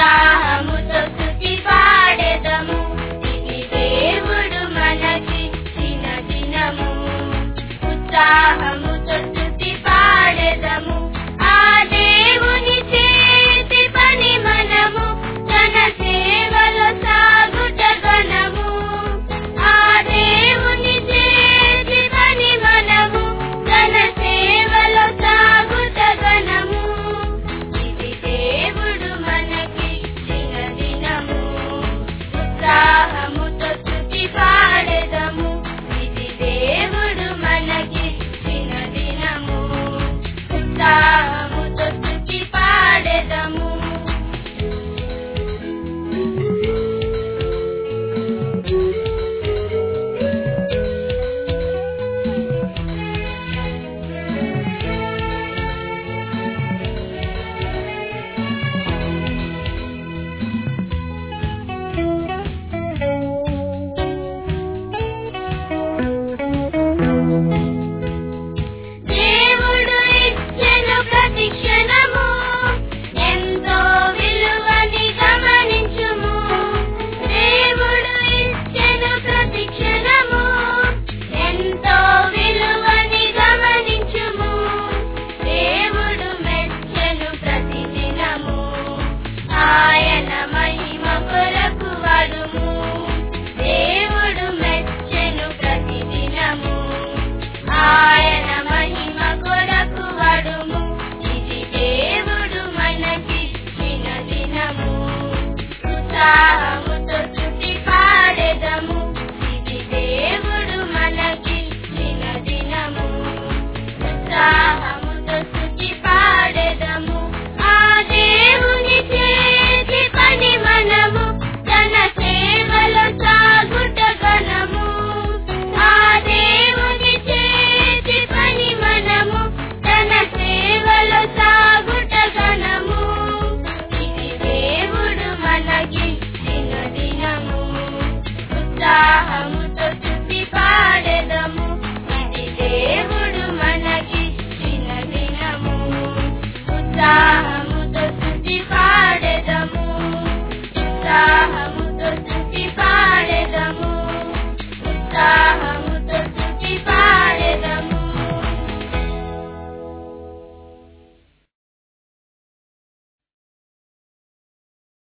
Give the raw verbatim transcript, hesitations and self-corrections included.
ఉత్సాహముతో స్తుతి పాడెదము. ఇది దేవుడు మనకిచ్చిన దినము. ఉత్సాహముతో స్తుతి పాడెదము. ఆ దేవుని చేతి పని మనము తన సేవలో సాగుట గణము. ఆ దేవుని చేతి పని మనము తన సేవలో సాగుట గణము. ఇది దేవుడు మనకిచ్చిన దినము. ఉత్సాహముతో స్తుతి పాడెదము. ఇది దేవుడు మనకిచ్చిన దినము. ఉత్సాహముతో స్తుతి పాడెదము. దేవుడు ఇచ్చెను ప్రతి క్షణము ఎంతో విలువని గమనించుము. దేవుడు ఇచ్చెను ప్రతి క్షణము ఎంతో విలువని గమనించుము. దేవుడు మెచ్చెను ప్రతి దినము. ఆయన మహిమ కొరకు వాడుము. దేవుడు మెచ్చెను ప్రతి దినము. ఆయన మహిమ కొరకు వాడుము. ఇది దేవుడు మనకిచ్చిన దినము. ఉత్సాహముతో స్తుతి పాడెదము. ఇది దేవుడు మనకిచ్చిన దినము. ఉత్సాహముతో స్తుతి పాడెదము. ఆ దేవుని చేతి పని మనము తన సేవలో సాగుట గణము. ఆ దేవుని చేతి పని మనము తన సేవలో సాగుట గణము. ఇది దేవుడు మనకిచ్చిన దినము. ఉత్సాహము